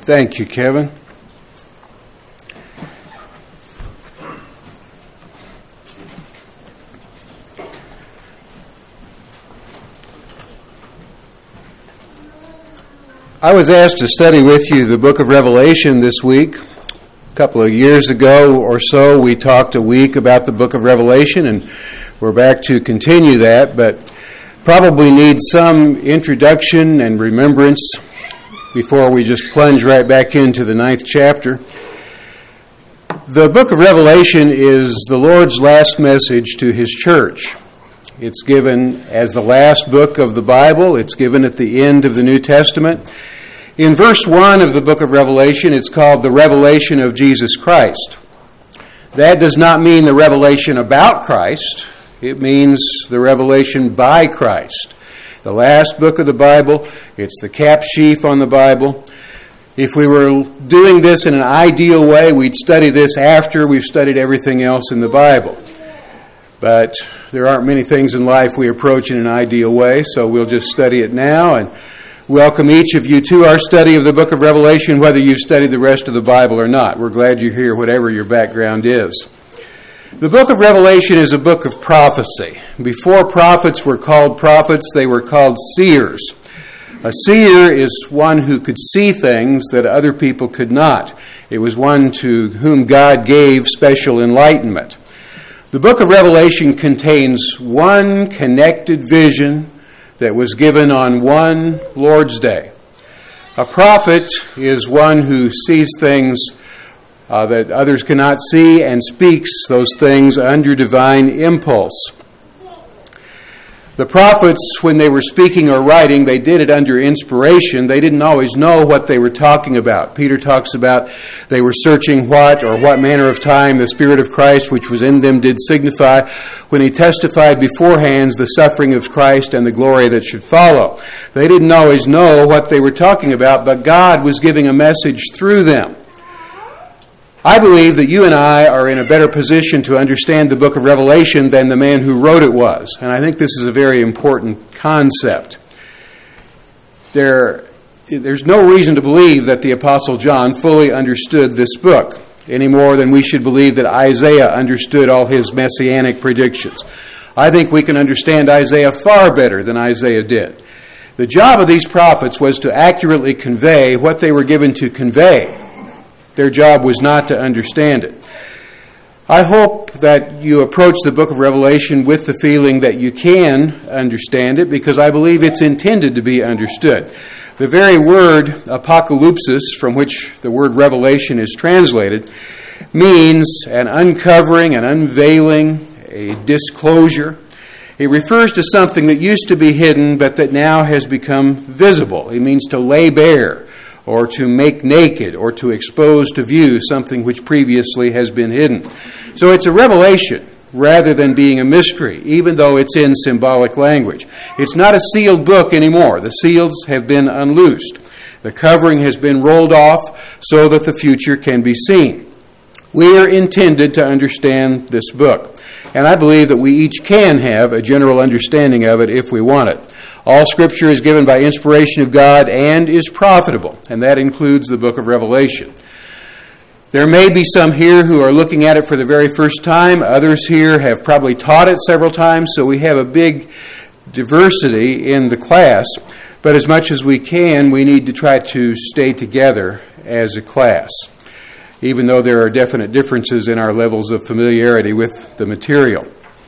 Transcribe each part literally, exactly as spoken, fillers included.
Thank you, Kevin. I was asked to study with you the book of Revelation this week. A couple of years ago or so, we talked a week about the book of Revelation, and we're back to continue that, but probably need some introduction and remembrance before we just plunge right back into the ninth chapter. The book of Revelation is the Lord's last message to His church. It's given as the last book of the Bible. It's given at the end of the New Testament. In verse one of the book of Revelation, it's called the revelation of Jesus Christ. That does not mean the revelation about Christ. It means the revelation by Christ. The last book of the Bible, it's the cap sheaf on the Bible. If we were doing this in an ideal way, we'd study this after we've studied everything else in the Bible. But there aren't many things in life we approach in an ideal way, so we'll just study it now and welcome each of you to our study of the book of Revelation, whether you've studied the rest of the Bible or not. We're glad you're here, whatever your background is. The book of Revelation is a book of prophecy. Before prophets were called prophets, they were called seers. A seer is one who could see things that other people could not. It was one to whom God gave special enlightenment. The book of Revelation contains one connected vision that was given on one Lord's Day. A prophet is one who sees things uh, that others cannot see and speaks those things under divine impulse. The prophets, when they were speaking or writing, they did it under inspiration. They didn't always know what they were talking about. Peter talks about they were searching what or what manner of time the Spirit of Christ which was in them did signify when he testified beforehand the suffering of Christ and the glory that should follow. They didn't always know what they were talking about, but God was giving a message through them. I believe that you and I are in a better position to understand the book of Revelation than the man who wrote it was. And I think this is a very important concept. There, there's no reason to believe that the Apostle John fully understood this book, any more than we should believe that Isaiah understood all his messianic predictions. I think we can understand Isaiah far better than Isaiah did. The job of these prophets was to accurately convey what they were given to convey. Their job was not to understand it. I hope that you approach the book of Revelation with the feeling that you can understand it, because I believe it's intended to be understood. The very word apocalypsis, from which the word revelation is translated, means an uncovering, an unveiling, a disclosure. It refers to something that used to be hidden but that now has become visible. It means to lay bare, or to make naked, or to expose to view something which previously has been hidden. So it's a revelation rather than being a mystery, even though it's in symbolic language. It's not a sealed book anymore. The seals have been unloosed. The covering has been rolled off so that the future can be seen. We are intended to understand this book, and I believe that we each can have a general understanding of it if we want it. All Scripture is given by inspiration of God and is profitable, and that includes the book of Revelation. There may be some here who are looking at it for the very first time. Others here have probably taught it several times, so we have a big diversity in the class. But as much as we can, we need to try to stay together as a class, even though there are definite differences in our levels of familiarity with the material.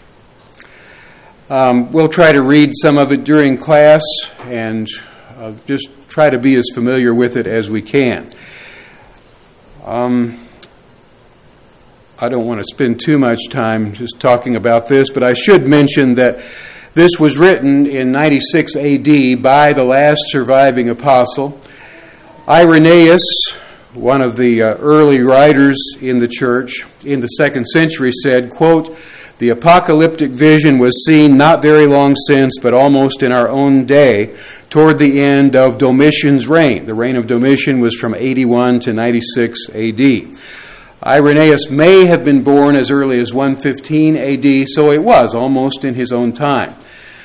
Um, we'll try to read some of it during class and uh, just try to be as familiar with it as we can. Um, I don't want to spend too much time just talking about this, but I should mention that this was written in ninety-six A D by the last surviving apostle. Irenaeus, one of the uh, early writers in the church in the second century, said, quote, "The apocalyptic vision was seen not very long since, but almost in our own day, toward the end of Domitian's reign." The reign of Domitian was from eighty-one to ninety-six A D. Irenaeus may have been born as early as one fifteen A D, so it was almost in his own time.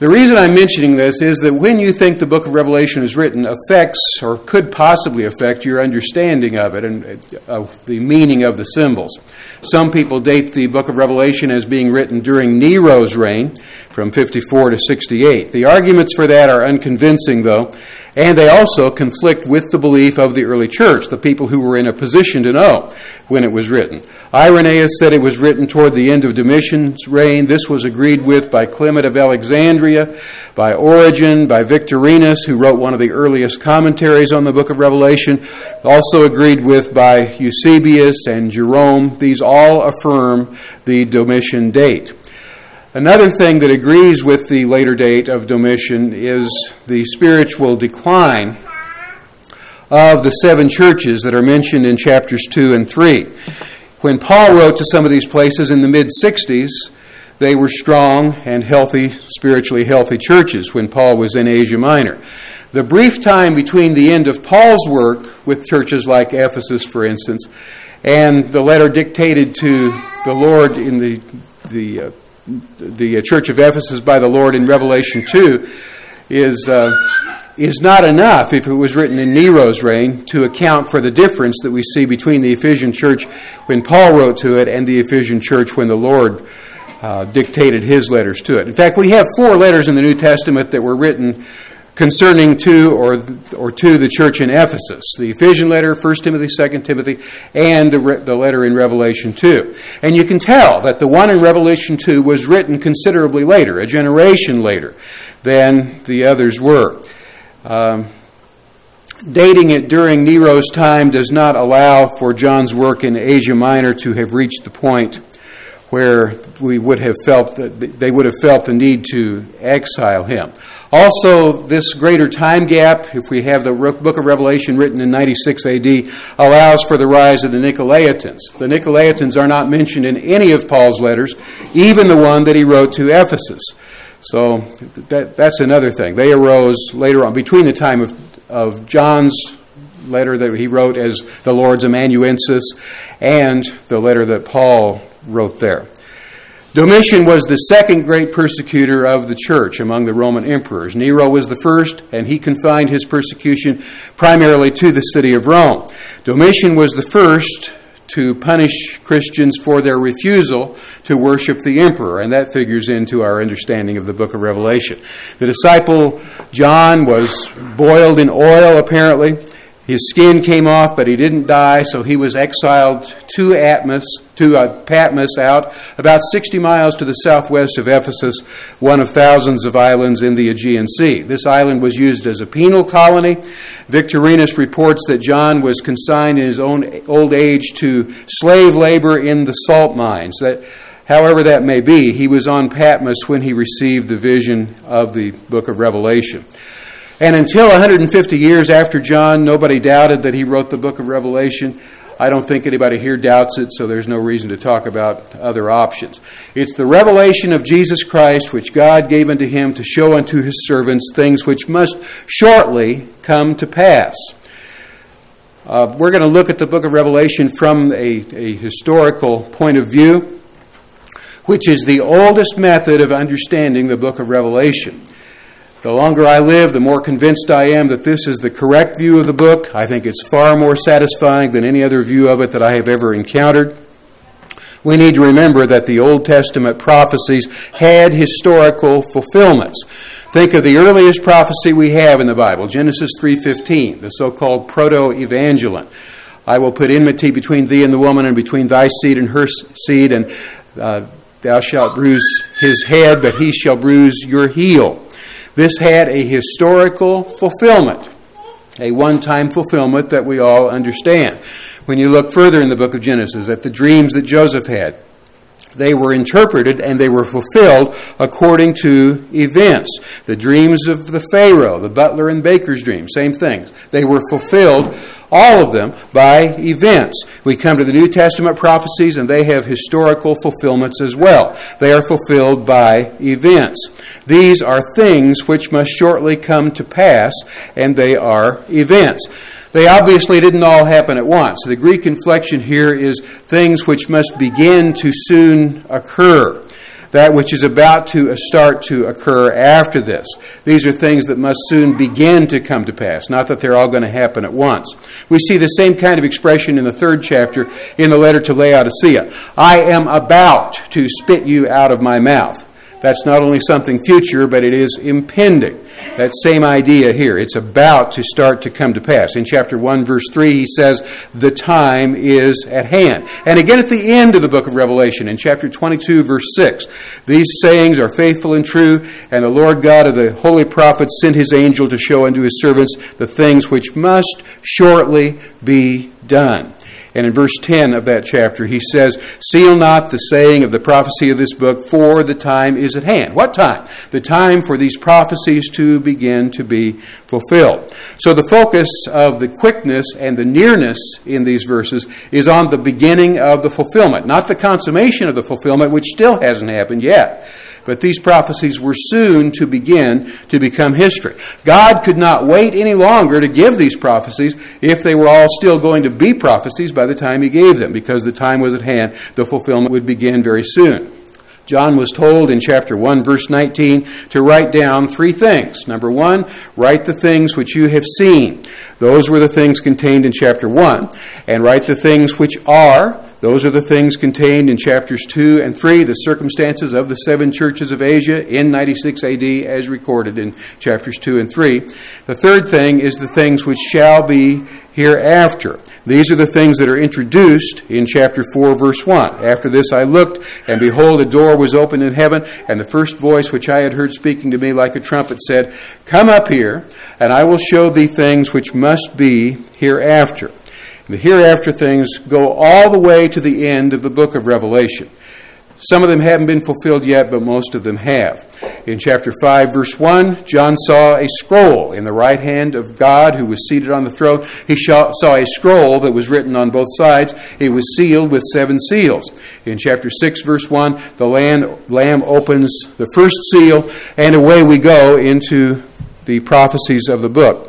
The reason I'm mentioning this is that when you think the book of Revelation is written, affects or could possibly affect your understanding of it and of the meaning of the symbols. Some people date the book of Revelation as being written during Nero's reign from fifty-four to sixty-eight. The arguments for that are unconvincing, though, and they also conflict with the belief of the early church, the people who were in a position to know when it was written. Irenaeus said it was written toward the end of Domitian's reign. This was agreed with by Clement of Alexandria, by Origen, by Victorinus, who wrote one of the earliest commentaries on the book of Revelation, also agreed with by Eusebius and Jerome. These all affirm the Domitian date. Another thing that agrees with the later date of Domitian is the spiritual decline of the seven churches that are mentioned in chapters two and three. When Paul wrote to some of these places in the mid-sixties, they were strong and healthy, spiritually healthy churches when Paul was in Asia Minor. The brief time between the end of Paul's work with churches like Ephesus, for instance, and the letter dictated to the Lord in the the uh, the church of Ephesus by the Lord in Revelation two is uh, is not enough, if it was written in Nero's reign, to account for the difference that we see between the Ephesian church when Paul wrote to it and the Ephesian church when the Lord uh, dictated his letters to it. In fact, we have four letters in the New Testament that were written concerning to or or to the church in Ephesus: the Ephesian letter, First Timothy, Second Timothy, and the, re- the letter in Revelation two. And you can tell that the one in Revelation two was written considerably later, a generation later, than the others were. Um, dating it during Nero's time does not allow for John's work in Asia Minor to have reached the point where we would have felt that they would have felt the need to exile him. Also, this greater time gap, if we have the book of Revelation written in ninety-six A D, allows for the rise of the Nicolaitans. The Nicolaitans are not mentioned in any of Paul's letters, even the one that he wrote to Ephesus. So that, that's another thing. They arose later on, between the time of, of John's letter that he wrote as the Lord's amanuensis and the letter that Paul wrote there. Domitian was the second great persecutor of the church among the Roman emperors. Nero was the first, and he confined his persecution primarily to the city of Rome. Domitian was the first to punish Christians for their refusal to worship the emperor, and that figures into our understanding of the book of Revelation. The disciple John was boiled in oil, apparently. His skin came off, but he didn't die, so he was exiled to Atmos, to uh, Patmos, out about sixty miles to the southwest of Ephesus, one of thousands of islands in the Aegean Sea. This island was used as a penal colony. Victorinus reports that John was consigned in his own old age to slave labor in the salt mines. That, however that may be, he was on Patmos when he received the vision of the book of Revelation. And until one hundred fifty years after John, nobody doubted that he wrote the book of Revelation. I don't think anybody here doubts it, so there's no reason to talk about other options. It's the revelation of Jesus Christ, which God gave unto him to show unto his servants things which must shortly come to pass. Uh, we're going to look at the book of Revelation from a, a historical point of view, which is the oldest method of understanding the book of Revelation. The longer I live, the more convinced I am that this is the correct view of the book. I think it's far more satisfying than any other view of it that I have ever encountered. We need to remember that the Old Testament prophecies had historical fulfillments. Think of the earliest prophecy we have in the Bible, Genesis three fifteen, the so-called proto-evangelion. I will put enmity between thee and the woman, and between thy seed and her seed, and uh, thou shalt bruise his head, but he shall bruise your heel. This had a historical fulfillment, a one-time fulfillment that we all understand. When you look further in the book of Genesis at the dreams that Joseph had, they were interpreted and they were fulfilled according to events. The dreams of the Pharaoh, the butler and baker's dream, same things. They were fulfilled, all of them, by events. We come to the New Testament prophecies and they have historical fulfillments as well. They are fulfilled by events. These are things which must shortly come to pass, and they are events. They obviously didn't all happen at once. The Greek inflection here is things which must begin to soon occur. that which is about to start to occur after this. These are things that must soon begin to come to pass, not that they're all going to happen at once. We see the same kind of expression in the third chapter in the letter to Laodicea. I am about to spit you out of my mouth. That's not only something future, but it is impending. That same idea here. It's about to start to come to pass. In chapter one, verse three, he says, the time is at hand. And again at the end of the book of Revelation, in chapter twenty-two, verse six, these sayings are faithful and true, and the Lord God of the holy prophets sent his angel to show unto his servants the things which must shortly be done. And in verse ten of that chapter, he says, seal not the saying of the prophecy of this book, for the time is at hand. What time? The time for these prophecies to begin to be fulfilled. So the focus of the quickness and the nearness in these verses is on the beginning of the fulfillment, not the consummation of the fulfillment, which still hasn't happened yet. But these prophecies were soon to begin to become history. God could not wait any longer to give these prophecies if they were all still going to be prophecies by the time he gave them, because the time was at hand. The fulfillment would begin very soon. John was told in chapter one, verse nineteen, to write down three things. Number one, write the things which you have seen. Those were the things contained in chapter one. And write the things which are. Those are the things contained in chapters two and three, the circumstances of the seven churches of Asia in ninety-six A D as recorded in chapters two and three. The third thing is the things which shall be hereafter. These are the things that are introduced in chapter four, verse one. After this I looked, and behold, a door was opened in heaven, and the first voice which I had heard speaking to me like a trumpet said, come up here, and I will show thee things which must be hereafter. The hereafter things go all the way to the end of the book of Revelation. Some of them haven't been fulfilled yet, but most of them have. In chapter five, verse one, John saw a scroll in the right hand of God who was seated on the throne. He saw a scroll that was written on both sides. It was sealed with seven seals. In chapter six, verse one, the Lamb opens the first seal, and away we go into the prophecies of the book.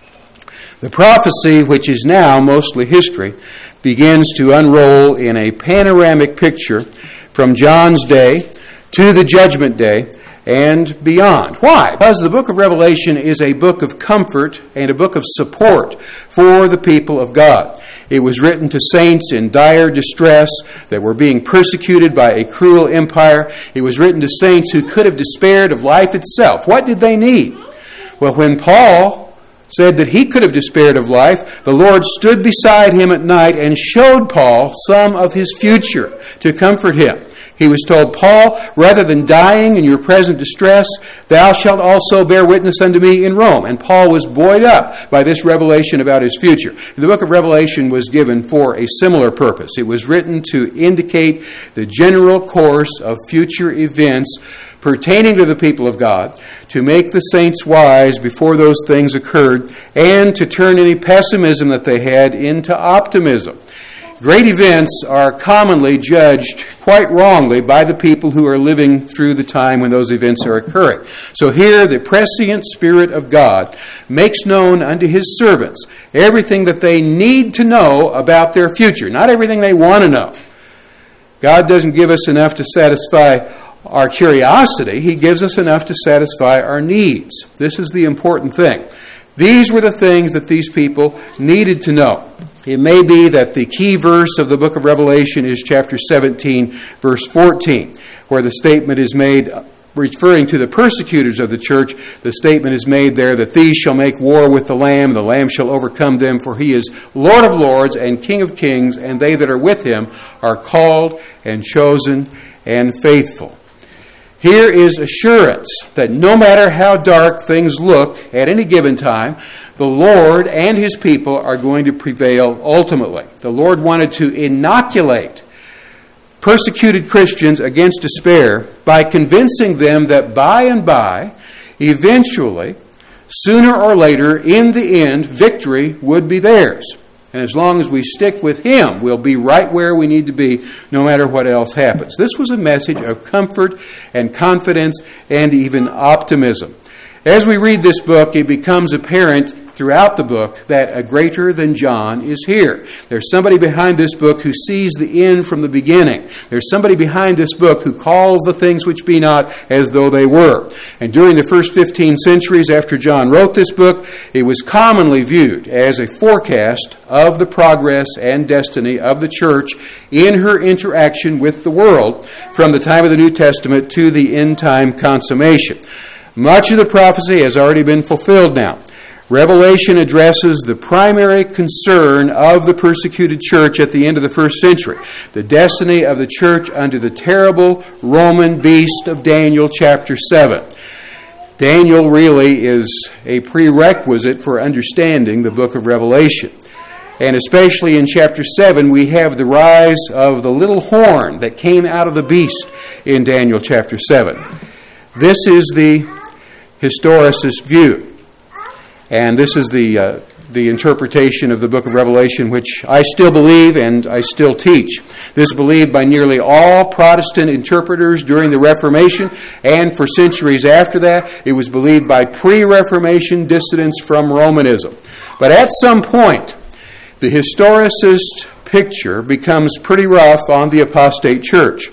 The prophecy, which is now mostly history, begins to unroll in a panoramic picture from John's day to the judgment day and beyond. Why? Because the book of Revelation is a book of comfort and a book of support for the people of God. It was written to saints in dire distress that were being persecuted by a cruel empire. It was written to saints who could have despaired of life itself. What did they need? Well, when Paul said that he could have despaired of life, the Lord stood beside him at night and showed Paul some of his future to comfort him. He was told, Paul, rather than dying in your present distress, thou shalt also bear witness unto me in Rome. And Paul was buoyed up by this revelation about his future. The book of Revelation was given for a similar purpose. It was written to indicate the general course of future events pertaining to the people of God, to make the saints wise before those things occurred, and to turn any pessimism that they had into optimism. Great events are commonly judged quite wrongly by the people who are living through the time when those events are occurring. So here, the prescient Spirit of God makes known unto His servants everything that they need to know about their future, not everything they want to know. God doesn't give us enough to satisfy our curiosity. He gives us enough to satisfy our needs. This is the important thing. These were the things that these people needed to know. It may be that the key verse of the book of Revelation is chapter seventeen, verse fourteen, where the statement is made, referring to the persecutors of the church, the statement is made there that these shall make war with the Lamb, and the Lamb shall overcome them, for He is Lord of lords and King of kings, and they that are with Him are called and chosen and faithful. Here is assurance that no matter how dark things look at any given time, the Lord and His people are going to prevail ultimately. The Lord wanted to inoculate persecuted Christians against despair by convincing them that by and by, eventually, sooner or later, in the end, victory would be theirs. And as long as we stick with Him, we'll be right where we need to be, no matter what else happens. This was a message of comfort and confidence and even optimism. As we read this book, it becomes apparent throughout the book that a greater than John is here. There's somebody behind this book who sees the end from the beginning. There's somebody behind this book who calls the things which be not as though they were. And during the first fifteen centuries after John wrote this book, it was commonly viewed as a forecast of the progress and destiny of the church in her interaction with the world from the time of the New Testament to the end-time consummation. Much of the prophecy has already been fulfilled now. Revelation addresses the primary concern of the persecuted church at the end of the first century, the destiny of the church under the terrible Roman beast of Daniel chapter seven. Daniel really is a prerequisite for understanding the book of Revelation. And especially in chapter seven, we have the rise of the little horn that came out of the beast in Daniel chapter seven. This is the historicist view. And this is the uh, the interpretation of the book of Revelation, which I still believe and I still teach. This is believed by nearly all Protestant interpreters during the Reformation, and for centuries after that, it was believed by pre-Reformation dissidents from Romanism. But at some point, the historicist picture becomes pretty rough on the apostate church.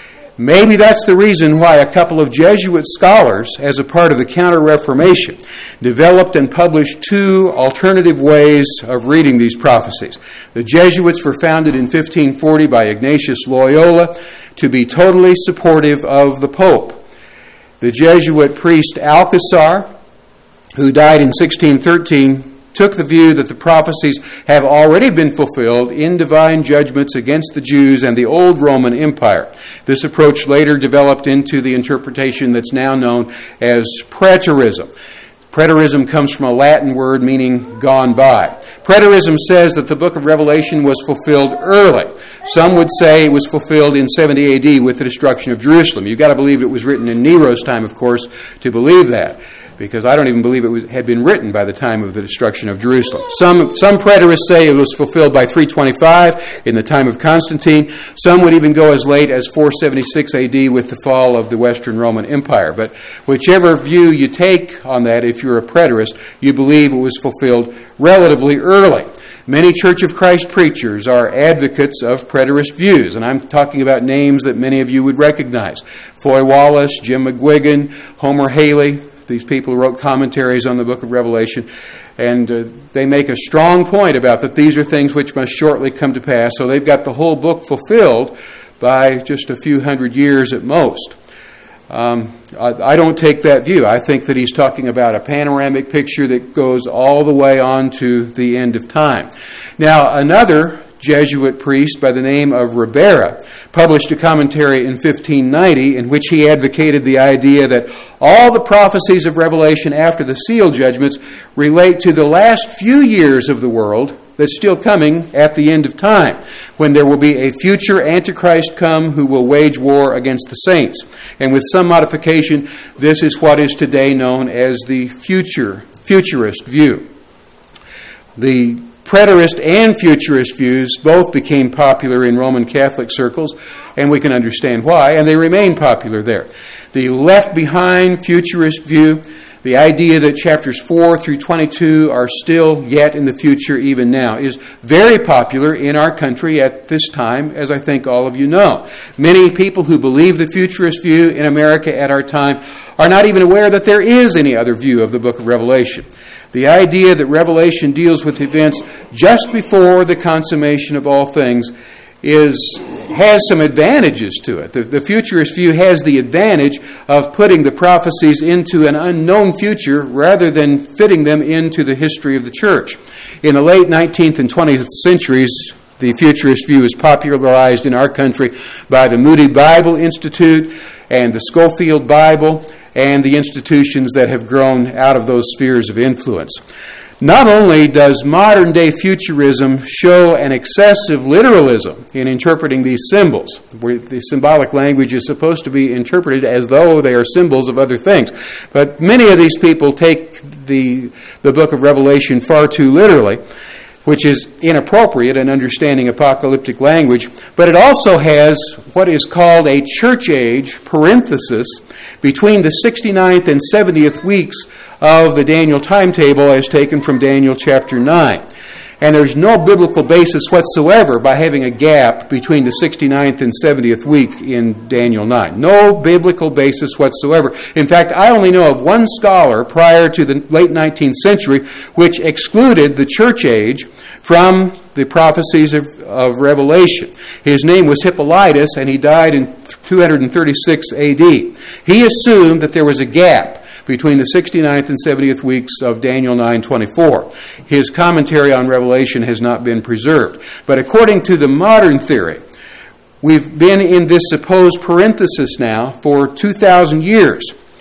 Maybe that's the reason why a couple of Jesuit scholars, as a part of the Counter-Reformation, developed and published two alternative ways of reading these prophecies. The Jesuits were founded in fifteen forty by Ignatius Loyola to be totally supportive of the Pope. The Jesuit priest Alcazar, who died in sixteen thirteen, took the view that the prophecies have already been fulfilled in divine judgments against the Jews and the old Roman Empire. This approach later developed into the interpretation that's now known as preterism. Preterism comes from a Latin word meaning gone by. Preterism says that the book of Revelation was fulfilled early. Some would say it was fulfilled in seventy A D with the destruction of Jerusalem. You've got to believe it was written in Nero's time, of course, to believe that, because I don't even believe it was, had been written by the time of the destruction of Jerusalem. Some some preterists say it was fulfilled by three twenty-five in the time of Constantine. Some would even go as late as four seventy-six A D with the fall of the Western Roman Empire. But whichever view you take on that, if you're a preterist, you believe it was fulfilled relatively early. Many Church of Christ preachers are advocates of preterist views, and I'm talking about names that many of you would recognize. Foy Wallace, Jim McGuigan, Homer Haley. These people wrote commentaries on the book of Revelation, and uh, they make a strong point about that these are things which must shortly come to pass. So they've got the whole book fulfilled by just a few hundred years at most. Um, I, I don't take that view. I think that he's talking about a panoramic picture that goes all the way on to the end of time. Now, another Jesuit priest by the name of Ribera published a commentary in fifteen ninety in which he advocated the idea that all the prophecies of Revelation after the seal judgments relate to the last few years of the world that's still coming at the end of time, when there will be a future Antichrist come who will wage war against the saints. And with some modification, this is what is today known as the future futurist view. The preterist and futurist views both became popular in Roman Catholic circles, and we can understand why, and they remain popular there. The left-behind futurist view, the idea that chapters four through twenty-two are still yet in the future even now, is very popular in our country at this time, as I think all of you know. Many people who believe the futurist view in America at our time are not even aware that there is any other view of the book of Revelation. The idea that Revelation deals with events just before the consummation of all things is has some advantages to it. The, the futurist view has the advantage of putting the prophecies into an unknown future rather than fitting them into the history of the church. In the late nineteenth and twentieth centuries, the futurist view is popularized in our country by the Moody Bible Institute and the Schofield Bible and the institutions that have grown out of those spheres of influence. Not only does modern-day futurism show an excessive literalism in interpreting these symbols, where the symbolic language is supposed to be interpreted as though they are symbols of other things, but many of these people take the, the book of Revelation far too literally. which is inappropriate in understanding apocalyptic language, but it also has what is called a church age parenthesis between the sixty-ninth and seventieth weeks of the Daniel timetable as taken from Daniel chapter nine. And there's no biblical basis whatsoever by having a gap between the sixty-ninth and seventieth week in Daniel nine. No biblical basis whatsoever. In fact, I only know of one scholar prior to the late nineteenth century which excluded the church age from the prophecies of, of Revelation. His name was Hippolytus, and he died in two thirty-six A D. He assumed that there was a gap between the sixty-ninth and seventieth weeks of Daniel nine twenty-four. His commentary on Revelation has not been preserved. But according to the modern theory, we've been in this supposed parenthesis now for two thousand years.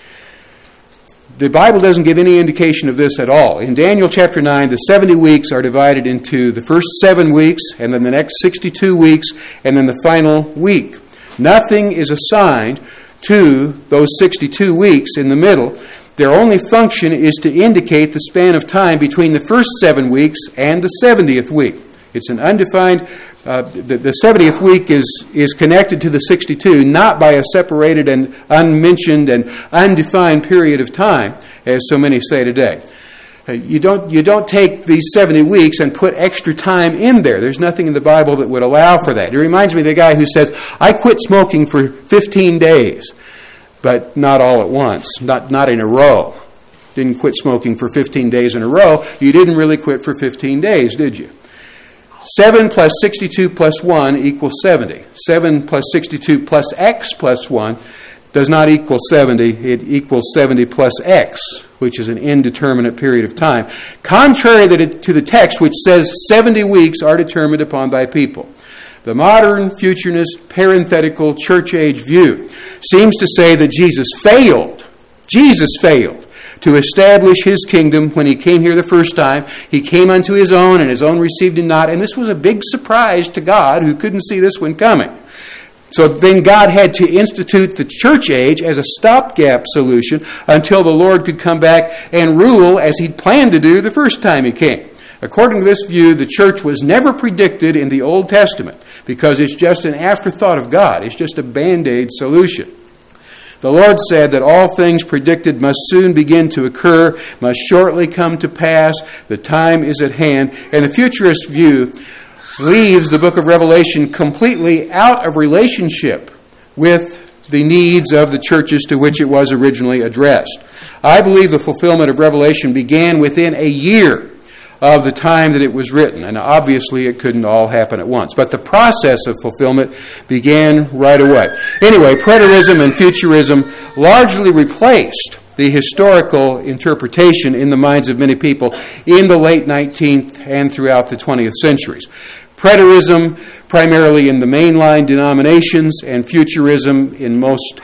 The Bible doesn't give any indication of this at all. In Daniel chapter nine, the seventy weeks are divided into the first seven weeks, and then the next sixty-two weeks, and then the final week. Nothing is assigned to those sixty-two weeks in the middle. Their only function is to indicate the span of time between the first seven weeks and the seventieth week. It's an undefined, uh, the, the seventieth week is, is connected to the sixty-two, not by a separated and unmentioned and undefined period of time, as so many say today. Uh, you don't, you don't take these seventy weeks and put extra time in there. There's nothing in the Bible that would allow for that. It reminds me of the guy who says, I quit smoking for fifteen days, but not all at once, not, not in a row. Didn't quit smoking for fifteen days in a row. You didn't really quit for fifteen days, did you? seven plus sixty-two plus one equals seventy. seven plus sixty-two plus x plus one does not equal seventy. It equals seventy plus x, which is an indeterminate period of time, contrary to the text which says seventy weeks are determined upon thy people. The modern futurist parenthetical church age view seems to say that Jesus failed. Jesus failed to establish his kingdom when he came here the first time. He came unto his own, and his own received him not. And this was a big surprise to God, who couldn't see this one coming. So then God had to institute the church age as a stopgap solution until the Lord could come back and rule as he'd planned to do the first time he came. According to this view, the church was never predicted in the Old Testament because it's just an afterthought of God. It's just a Band-Aid solution. The Lord said that all things predicted must soon begin to occur, must shortly come to pass, the time is at hand, and the futurist view leaves the book of Revelation completely out of relationship with the needs of the churches to which it was originally addressed. I believe the fulfillment of Revelation began within a year of the time that it was written, and obviously it couldn't all happen at once. But the process of fulfillment began right away. Anyway, preterism and futurism largely replaced the historical interpretation in the minds of many people in the late nineteenth and throughout the twentieth centuries. Preterism primarily in the mainline denominations, and futurism in most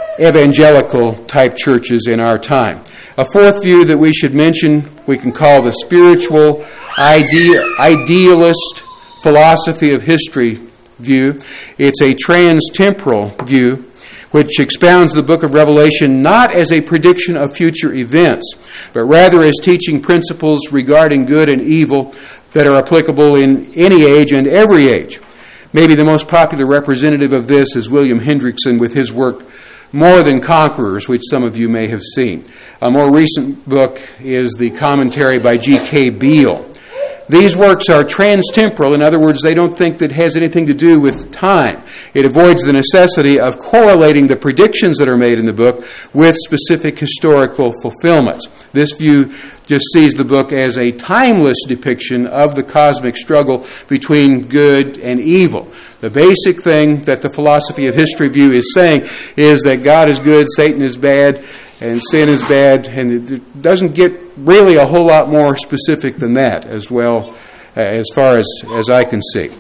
evangelical-type churches in our time. A fourth view that we should mention, we can call the spiritual ide- idealist philosophy of history view. It's a trans-temporal view which expounds the book of Revelation not as a prediction of future events, but rather as teaching principles regarding good and evil that are applicable in any age and every age. Maybe the most popular representative of this is William Hendrickson with his work More Than Conquerors, which some of you may have seen. A more recent book is the commentary by G K Beale. These works are trans-temporal. In other words, they don't think that it has anything to do with time. It avoids the necessity of correlating the predictions that are made in the book with specific historical fulfillments. This view just sees the book as a timeless depiction of the cosmic struggle between good and evil. The basic thing that the philosophy of history view is saying is that God is good, Satan is bad, and sin is bad, and it doesn't get really a whole lot more specific than that as well, as far as, as I can see.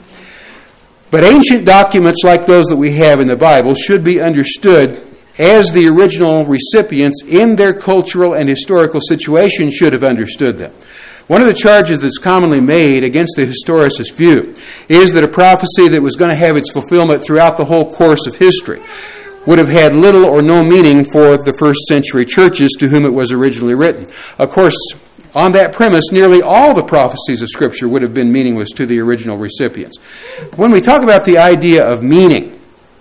But ancient documents like those that we have in the Bible should be understood as the original recipients in their cultural and historical situation should have understood them. One of the charges that's commonly made against the historicist view is that a prophecy that was going to have its fulfillment throughout the whole course of history would have had little or no meaning for the first century churches to whom it was originally written. Of course, on that premise, nearly all the prophecies of Scripture would have been meaningless to the original recipients. When we talk about the idea of meaning,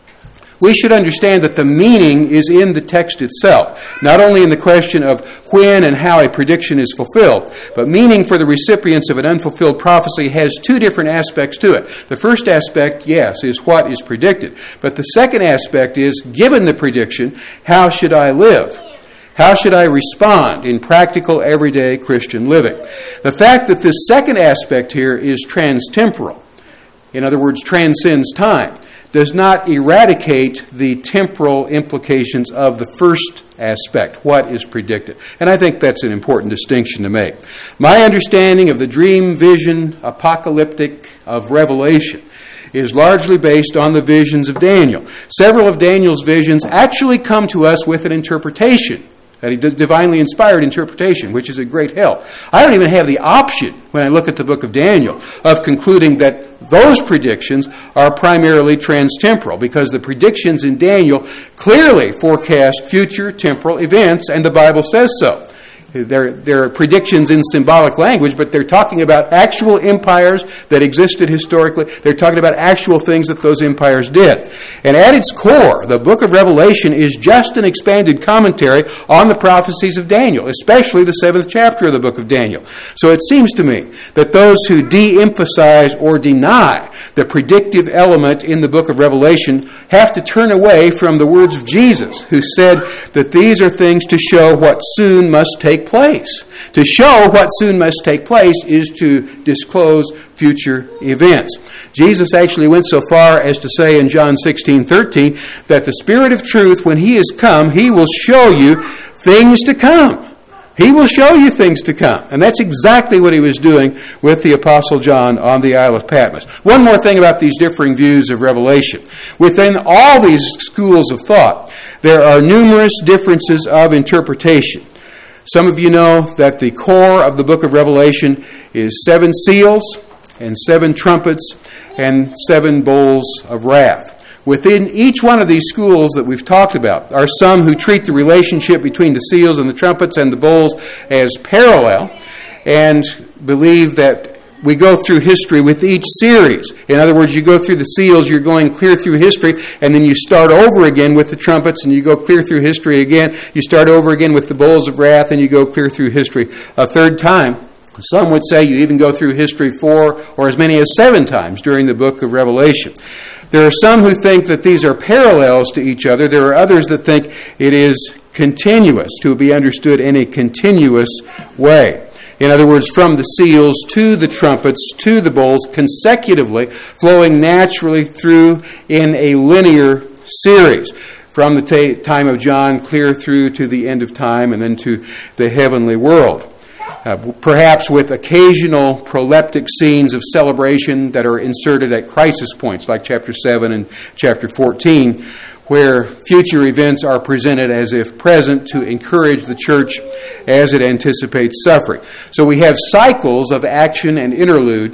we should understand that the meaning is in the text itself, not only in the question of when and how a prediction is fulfilled, but meaning for the recipients of an unfulfilled prophecy has two different aspects to it. The first aspect, yes, is what is predicted. But the second aspect is, given the prediction, how should I live? How should I respond in practical, everyday Christian living? The fact that this second aspect here is transtemporal, in other words, transcends time, does not eradicate the temporal implications of the first aspect, what is predicted. And I think that's an important distinction to make. My understanding of the dream, vision, apocalyptic of Revelation is largely based on the visions of Daniel. Several of Daniel's visions actually come to us with an interpretation, a divinely inspired interpretation, which is a great help. I don't even have the option, when I look at the book of Daniel, of concluding that those predictions are primarily transtemporal, because the predictions in Daniel clearly forecast future temporal events, and the Bible says so. They're, they're predictions in symbolic language, but they're talking about actual empires that existed historically. They're talking about actual things that those empires did. And at its core, the book of Revelation is just an expanded commentary on the prophecies of Daniel, especially the seventh chapter of the book of Daniel. So it seems to me that those who de-emphasize or deny the predictive element in the book of Revelation have to turn away from the words of Jesus, who said that these are things to show what soon must take place. To show what soon must take place is to disclose future events. Jesus actually went so far as to say in John sixteen thirteen that the Spirit of truth, when He is come, He will show you things to come. He will show you things to come. And that's exactly what He was doing with the Apostle John on the Isle of Patmos. One more thing about these differing views of Revelation. Within all these schools of thought, there are numerous differences of interpretation. Some of you know that the core of the book of Revelation is seven seals and seven trumpets and seven bowls of wrath. Within each one of these schools that we've talked about are some who treat the relationship between the seals and the trumpets and the bowls as parallel, and believe that we go through history with each series. In other words, you go through the seals, you're going clear through history, and then you start over again with the trumpets, and you go clear through history again. You start over again with the bowls of wrath, and you go clear through history a third time. Some would say you even go through history four or as many as seven times during the book of Revelation. There are some who think that these are parallels to each other. There are others that think it is continuous, to be understood in a continuous way. In other words, from the seals to the trumpets to the bowls, consecutively, flowing naturally through in a linear series. From the t- time of John clear through to the end of time and then to the heavenly world. Uh, perhaps with occasional proleptic scenes of celebration that are inserted at crisis points, like chapter seven and chapter fourteen, where future events are presented as if present to encourage the church as it anticipates suffering. So we have cycles of action and interlude,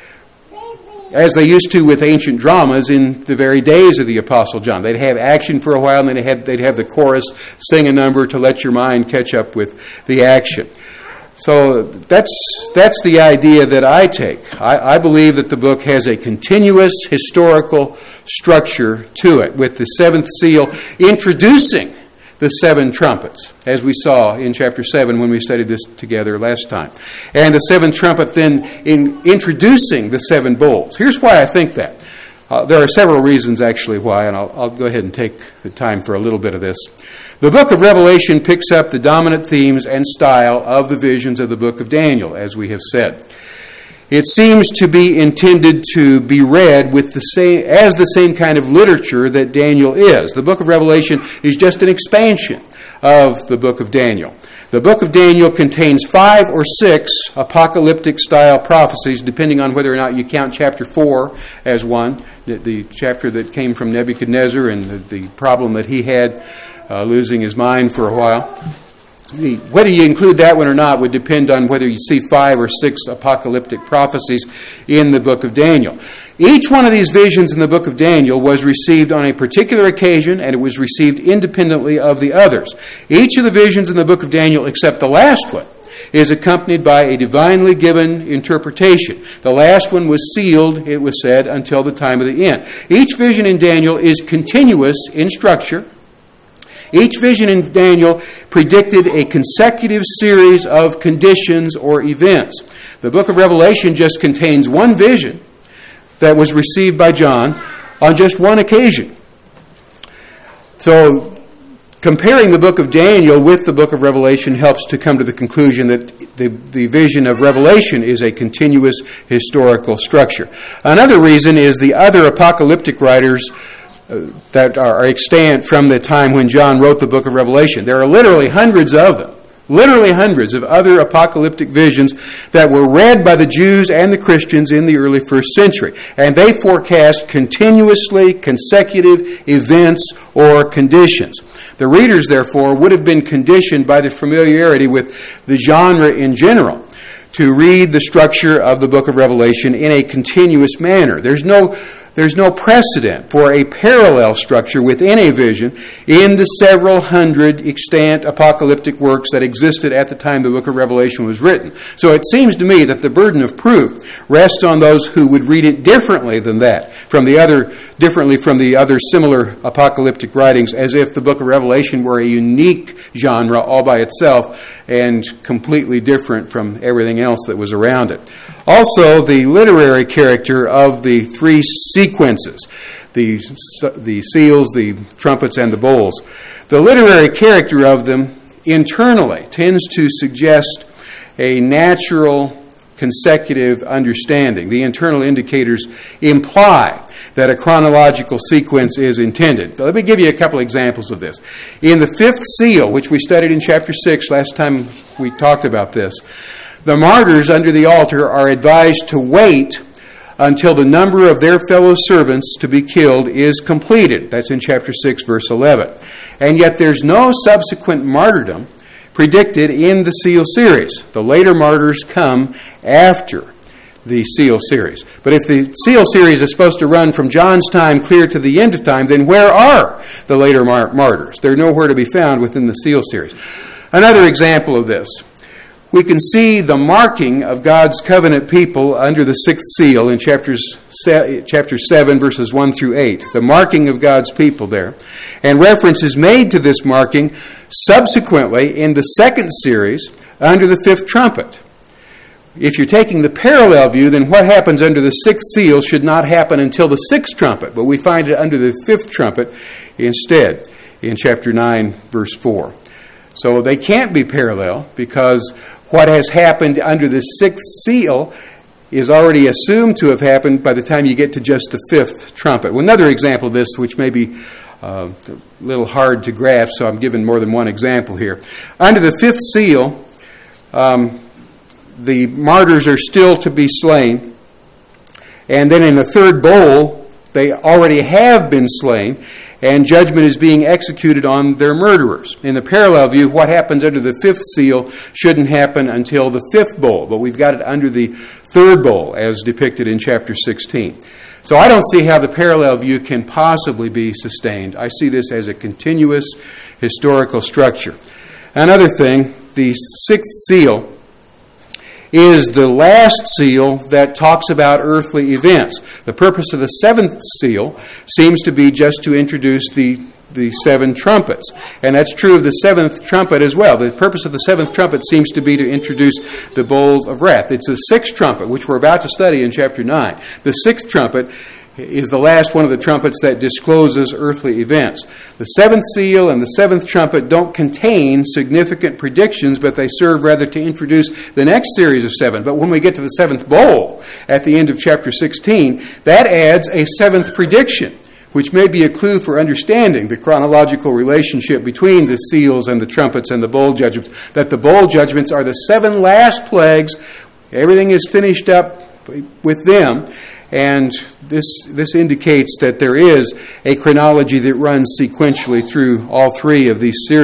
as they used to with ancient dramas in the very days of the Apostle John. They'd have action for a while, and then they'd have, they'd have the chorus sing a number to let your mind catch up with the action. So that's that's the idea that I take. I, I believe that the book has a continuous historical structure to it, with the seventh seal introducing the seven trumpets, as we saw in chapter seven when we studied this together last time. And the seventh trumpet then in introducing the seven bowls. Here's why I think that. Uh, there are several reasons, actually, why, and I'll, I'll go ahead and take the time for a little bit of this. The book of Revelation picks up the dominant themes and style of the visions of the book of Daniel, as we have said. It seems to be intended to be read with the same, as the same kind of literature that Daniel is. The book of Revelation is just an expansion of the book of Daniel. The book of Daniel contains five or six apocalyptic-style prophecies, depending on whether or not you count chapter four as one, the, the chapter that came from Nebuchadnezzar and the, the problem that he had uh, losing his mind for a while. The, whether you include that one or not would depend on whether you see five or six apocalyptic prophecies in the book of Daniel. Each one of these visions in the book of Daniel was received on a particular occasion, and it was received independently of the others. Each of the visions in the book of Daniel, except the last one, is accompanied by a divinely given interpretation. The last one was sealed, it was said, until the time of the end. Each vision in Daniel is continuous in structure. Each vision in Daniel predicted a consecutive series of conditions or events. The book of Revelation just contains one vision that was received by John on just one occasion. So, comparing the book of Daniel with the book of Revelation helps to come to the conclusion that the, the vision of Revelation is a continuous historical structure. Another reason is the other apocalyptic writers uh, that are extant from the time when John wrote the book of Revelation. There are literally hundreds of them. Literally hundreds of other apocalyptic visions that were read by the Jews and the Christians in the early first century. And they forecast continuously consecutive events or conditions. The readers, therefore, would have been conditioned by the familiarity with the genre in general to read the structure of the book of Revelation in a continuous manner. There's no There's no precedent for a parallel structure within a vision in the several hundred extant apocalyptic works that existed at the time the book of Revelation was written. So it seems to me that the burden of proof rests on those who would read it differently than that, from the other, differently from the other similar apocalyptic writings, as if the book of Revelation were a unique genre all by itself and completely different from everything else that was around it. Also, the literary character of the three sequences, the, the seals, the trumpets, and the bowls. The literary character of them internally tends to suggest a natural consecutive understanding. The internal indicators imply that a chronological sequence is intended. Let me give you a couple examples of this. In the fifth seal, which we studied in chapter six last time we talked about this, the martyrs under the altar are advised to wait until the number of their fellow servants to be killed is completed. That's in chapter six, verse eleven. And yet there's no subsequent martyrdom predicted in the seal series. The later martyrs come after the seal series. But if the seal series is supposed to run from John's time clear to the end of time, then where are the later mar- martyrs? They're nowhere to be found within the seal series. Another example of this. We can see the marking of God's covenant people under the sixth seal in chapters chapter seven, verses one through eight. The marking of God's people there. And reference is made to this marking subsequently in the second series under the fifth trumpet. If you're taking the parallel view, then what happens under the sixth seal should not happen until the sixth trumpet, but we find it under the fifth trumpet instead in chapter nine, verse four. So they can't be parallel because what has happened under the sixth seal is already assumed to have happened by the time you get to just the fifth trumpet. Well, another example of this, which may be uh, a little hard to grasp, so I'm giving more than one example here. Under the fifth seal, um, the martyrs are still to be slain, and then in the third bowl, they already have been slain, and judgment is being executed on their murderers. In the parallel view, what happens under the fifth seal shouldn't happen until the fifth bowl, but we've got it under the third bowl, as depicted in chapter sixteen. So I don't see how the parallel view can possibly be sustained. I see this as a continuous historical structure. Another thing, the sixth seal is the last seal that talks about earthly events. The purpose of the seventh seal seems to be just to introduce the, the seven trumpets. And that's true of the seventh trumpet as well. The purpose of the seventh trumpet seems to be to introduce the bowls of wrath. It's the sixth trumpet, which we're about to study in chapter nine. The sixth trumpet is the last one of the trumpets that discloses earthly events. The seventh seal and the seventh trumpet don't contain significant predictions, but they serve rather to introduce the next series of seven. But when we get to the seventh bowl at the end of chapter sixteen, that adds a seventh prediction, which may be a clue for understanding the chronological relationship between the seals and the trumpets and the bowl judgments, that the bowl judgments are the seven last plagues. Everything is finished up with them. And this this indicates that there is a chronology that runs sequentially through all three of these series.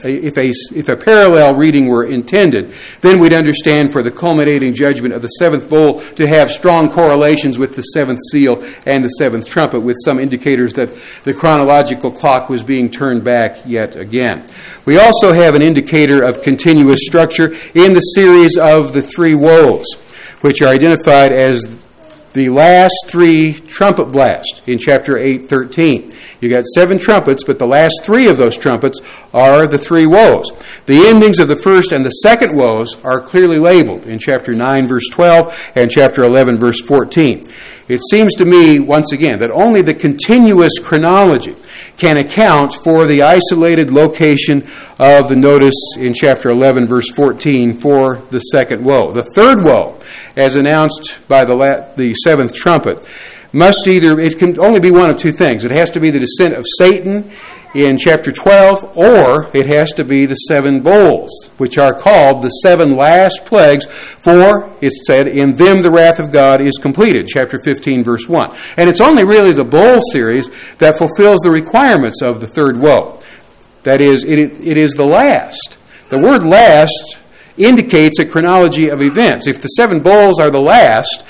if a, if a parallel reading were intended, then we'd understand for the culminating judgment of the seventh bowl to have strong correlations with the seventh seal and the seventh trumpet, with some indicators that the chronological clock was being turned back yet again. We also have an indicator of continuous structure in the series of the three woes, which are identified as the last three trumpet blasts in chapter eight thirteen. You got seven trumpets, but the last three of those trumpets are the three woes. The endings of the first and the second woes are clearly labeled in chapter nine, verse twelve, and chapter eleven, verse fourteen. It seems to me, once again, that only the continuous chronology can account for the isolated location of the notice in chapter eleven, verse fourteen, for the second woe. The third woe, as announced by the la- the seventh trumpet, must either, it can only be one of two things. It has to be the descent of Satan in chapter twelve, or it has to be the seven bowls, which are called the seven last plagues, for, it's said, in them the wrath of God is completed, chapter fifteen, verse one. And it's only really the bowl series that fulfills the requirements of the third woe. That is, it, it is the last. The word last indicates a chronology of events. If the seven bowls are the last,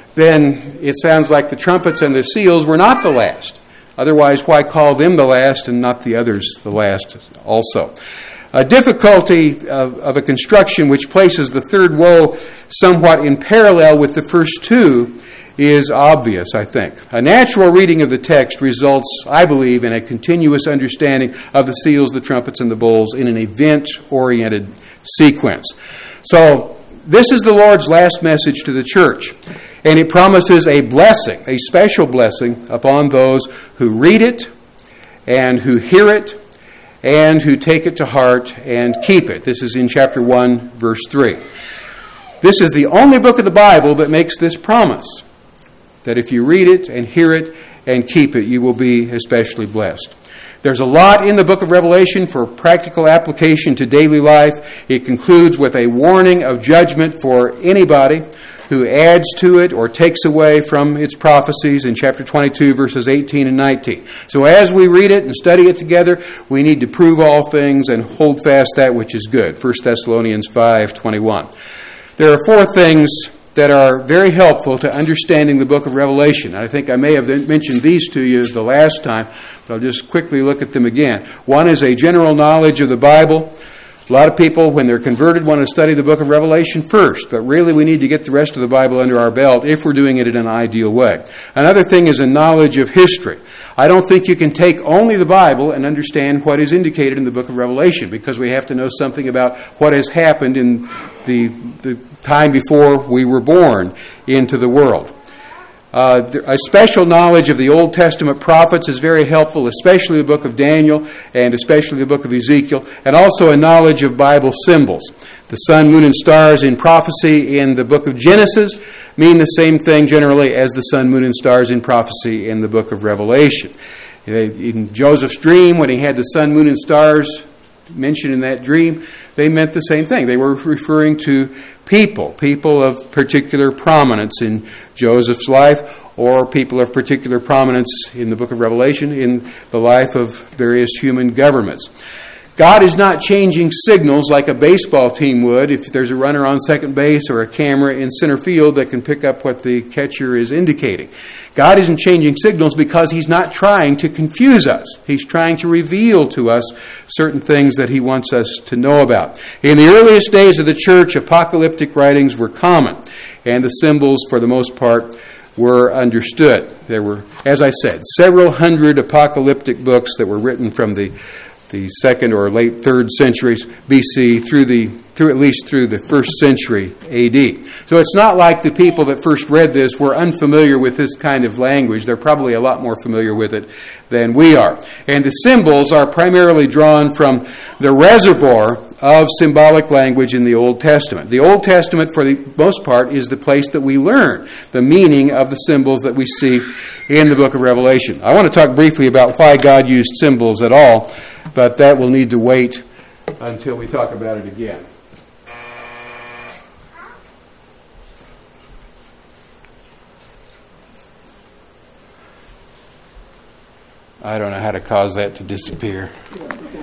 then it sounds like the trumpets and the seals were not the last. Otherwise, why call them the last and not the others the last also? A difficulty of, of a construction which places the third woe somewhat in parallel with the first two is obvious, I think. A natural reading of the text results, I believe, in a continuous understanding of the seals, the trumpets, and the bowls in an event-oriented sequence. So, this is the Lord's last message to the church, and it promises a blessing, a special blessing upon those who read it and who hear it and who take it to heart and keep it. This is in chapter one, verse three. This is the only book of the Bible that makes this promise, that if you read it and hear it and keep it, you will be especially blessed. There's a lot in the book of Revelation for practical application to daily life. It concludes with a warning of judgment for anybody who adds to it or takes away from its prophecies in chapter twenty-two, verses eighteen and nineteen. So as we read it and study it together, we need to prove all things and hold fast that which is good. First Thessalonians five twenty-one. There are four things that are very helpful to understanding the book of Revelation. I think I may have mentioned these to you the last time, but I'll just quickly look at them again. One is a general knowledge of the Bible. A lot of people, when they're converted, want to study the book of Revelation first, but really we need to get the rest of the Bible under our belt if we're doing it in an ideal way. Another thing is a knowledge of history. I don't think you can take only the Bible and understand what is indicated in the book of Revelation, because we have to know something about what has happened in the, the time before we were born into the world. Uh, a special knowledge of the Old Testament prophets is very helpful, especially the book of Daniel and especially the book of Ezekiel, and also a knowledge of Bible symbols. The sun, moon, and stars in prophecy in the book of Genesis mean the same thing generally as the sun, moon, and stars in prophecy in the book of Revelation. In Joseph's dream, when he had the sun, moon, and stars mentioned in that dream, they meant the same thing. They were referring to people, people of particular prominence in Joseph's life, or people of particular prominence in the book of Revelation in the life of various human governments. God is not changing signals like a baseball team would if there's a runner on second base or a camera in center field that can pick up what the catcher is indicating. God isn't changing signals because He's not trying to confuse us. He's trying to reveal to us certain things that He wants us to know about. In the earliest days of the church, apocalyptic writings were common, and the symbols, for the most part, were understood. There were, as I said, several hundred apocalyptic books that were written from the the second or late third centuries B C through the through at least through the first century A D. So it's not like the people that first read this were unfamiliar with this kind of language. They're probably a lot more familiar with it than we are. And the symbols are primarily drawn from the reservoir of symbolic language in the Old Testament. The Old Testament, for the most part, is the place that we learn the meaning of the symbols that we see in the book of Revelation. I want to talk briefly about why God used symbols at all, but that will need to wait until we talk about it again. I don't know how to cause that to disappear.